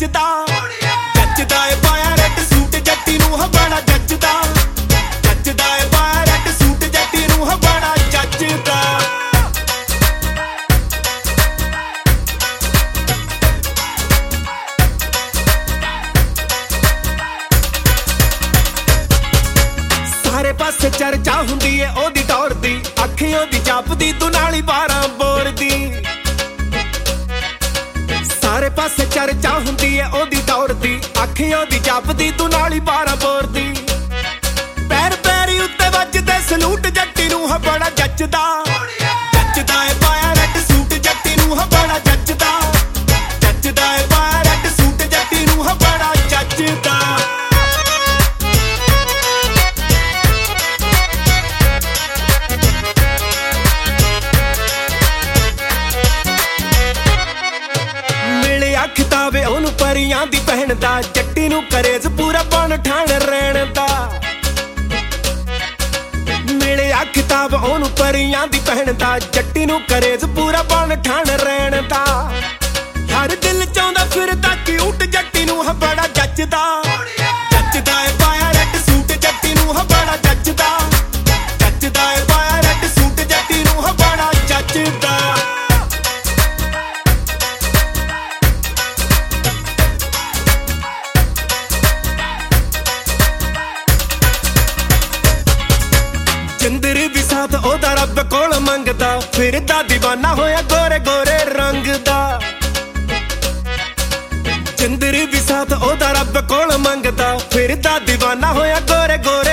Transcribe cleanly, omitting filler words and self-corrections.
ਜੱਚਦਾ ਜੱਚਦਾ ਏ ਪਾਇਆ ਰੈੱਡ ਸੂਟ ਜੱਟੀ ਨੂੰ ਬੜਾ ਜੱਚਦਾ ਜੱਚਦਾ ਏ ਪਾਇਆ ਰੈੱਡ ਸੂਟ ਜੱਟੀ ਨੂੰ ਬੜਾ ਜੱਚਦਾ ਸਾਰੇ ਪਾਸੇ ਚਰਚਾ ਹੁੰਦੀ ਏ ਉਹਦੀ ਟੌਰ ਦੀ ਅੱਖੀਆਂ ਦੀ ਜਾਪਦੀ ਤੂੰ ਨਾਲੀ 12 ਬੋਰ ਦੀ ਸਾਰੇ ਪਾਸੇ ਚਰਚਾ ਹੁੰਦੀ ਏ ਉਹਦੀ ਟੌਰ ਦੀ ਅੱਖੀਆਂ ਦੀ ਜਾਪਦੀ ਤੂੰ ਨਾਲੀ 12 ਬੋਰ ਦੀ ਪੈਰ ਪੈਰੀ ਉੱਤੇ ਵੱਜਦੇ ਸਲੂਟ ਜੱਟੀ ਨੂੰ ਬੜਾ ਜੱਚਦਾ ਜੱਚਦਾ ਏ ਪਾਇਆ ਰੈੱਡ ਸੂਟ ਜੱਟੀ ਨੂੰ ਬੜਾ ਜੱਚਦਾ ਜੱਚਦਾ ਏ ਪਾਇਆ ਰੈੱਡ ਸੂਟ ਜੱਟੀ ਨੂੰ ਬੜਾ ਜੱਚਦਾ ਖਿਤਾਬੇ ਉਹਨੂੰ ਪਰੀਆਂ ਦੀ ਪਹਿਣ ਦਾ ਜੱਟੀ ਨੂੰ ਕਰੇਜ਼ ਪੂਰਾ ਬਣ ਠਾਣ ਰਹਿਣ ਦਾ ਮਿਲਿਆ ਖਿਤਾਬ ਉਹਨੂੰ ਪਰੀਆਂ ਦੀ ਪਹਿਣ ਦਾ ਜੱਟੀ ਨੂੰ ਕਰੇਜ਼ ਪੂਰਾ ਬਣ ਠਾਣ ਰਹਿਣ ਦਾ ਹਰ ਦਿਲ ਚਾਹੁੰਦਾ ਫਿਰਦਾ ਕਿਊਟ ਜੱਟੀ ਨੂੰ ਬੜਾ ਜੱਚਦਾ ਜੱਚਦਾ ਏ ਪਾਇਆ ਰੈੱਡ ਸੂਟ ਜੱਟੀ ਨੂੰ ਬੜਾ ਜੱਚਦਾ ਜੱਚਦਾ ਏ ਪਾਇਆ ਰੈੱਡ ਸੂਟ ਜੱਟੀ ਨੂੰ ਬੜਾ ਜੱਚਦਾ ਚੰਦਰ ਵੀ ਸਾਥ ਉਹਦਾ ਰੱਬ ਕੋਲ ਮੰਗਦਾ ਫਿਰਦਾ دیਵਾਨਾ ਹੋਇਆ ਗੋਰੇ ਗੋਰੇ ਰੰਗ ਦਾ ਚੰਦਰ ਵੀ ਸਾਥ ਉਹਦਾ ਰੱਬ ਕੋਲ ਮੰਗਦਾ ਫਿਰਦਾ دیਵਾਨਾ ਹੋਇਆ ਗੋਰੇ ਗੋਰੇ